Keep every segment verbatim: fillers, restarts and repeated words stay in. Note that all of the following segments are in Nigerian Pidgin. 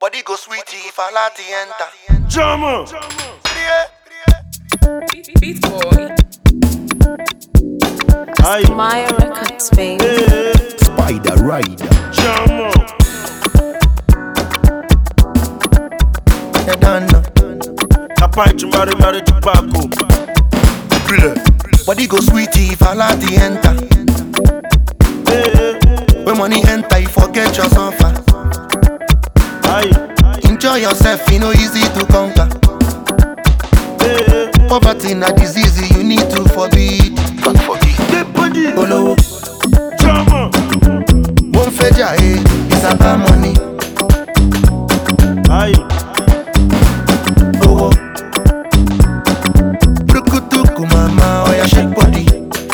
Body go sweetie if I let the enter. Jama. Beat boy. Aye. Maya Records, baby. Hey. Spider Rider. Jama. You done know. Kapai to marry marry to Paco. Body go sweetie if I let the enter. Hey. When money enter, you forget your suffer. Aye. Enjoy yourself, you know easy to conquer. Hey. Poverty na disease you need to forbid. Can't forgive. Hey, body. Olowo, Jama. won't feja eh, it's about money. Aye. Owo, brukutuku mama, oya shake body.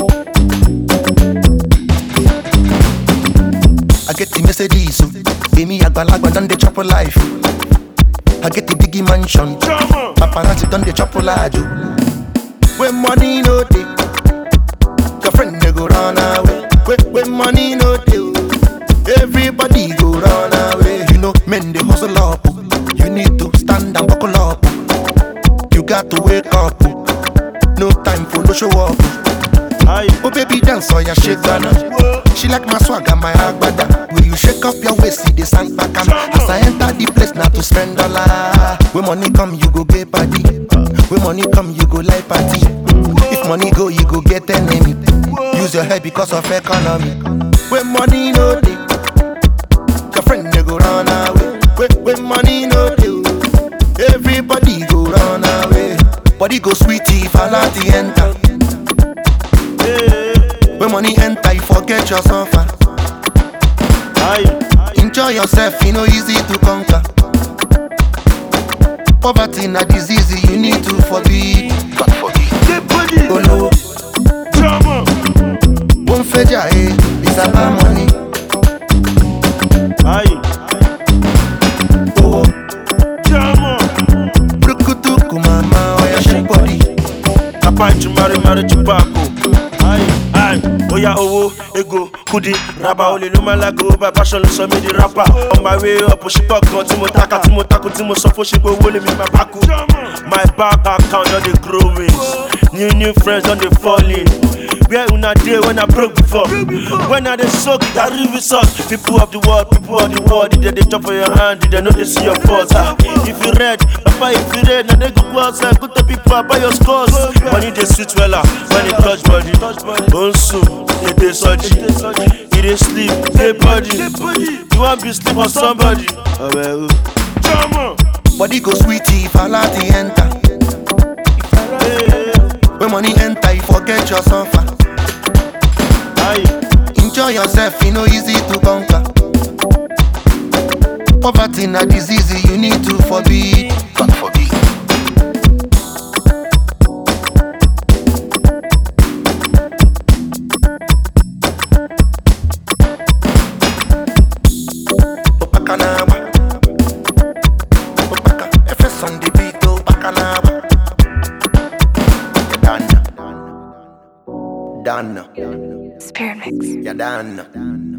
I get the Mercedes, so give me a balagba done the chopper life. I get the biggie mansion, Jama. paparazzi done the chopper large. When money no day, your friend they go run away. When, when money no day, everybody go run away. You know, men they hustle up. You need to stand and buckle up. You got to wake up. No time for no show up. Aye. Oh baby dance or ya shake Ghana. She like my swag and my agbada. Will you shake up your waist, see the sand back am. As I enter the place now to spend dollar. When money come, you go get party. When money come, you go like party. If money go, you go get enemy. Use your head because of economy. When money no day, your friend they go run away. When, when money no day, everybody go run away. Body go sweetie if I let the enter. When money enter, you forget your suffer. Aye. Enjoy yourself, you know easy to conquer. Poverty na disease you need to forbid. Can't forgive. Hey, body. Olowo, Jama. won't feja eh, it's about money. Aye. Owo, Jama. brukutuku mama, oya shake body. Kapai to marry marry to Paco. Aye. Aye. Oya owo, ego, kudi, raba ole lo malago, by passion lo so me the rapper. On my way up, she pop gun, timo taka, timo taku, timo sofo, she go wole me my baku. My bank account on the growing, new new friends on the falling. Where una day when I broke before, when I dey soak, that really suck. People of the world, people of the world, did they jump for your hand, did they know they see your faults? Ah, if you read, papa if you read, now they go go outside, go to people and buy your scores. Money they sweet wella, when it touch body, bone soup, they dey surgery, you dey sleep, dey body. You want be sleep on somebody? Oh well, Jama. Body go sweetie if I let the enter. When money enter, you forget your suffer. Aye. Enjoy yourself, you know easy to conquer. Poverty na disease you need to forbid. Can't forgive. Opakanawa, Opaka, F S on the beat, Opakanawa. Done, done. Spirit Mix. You're done.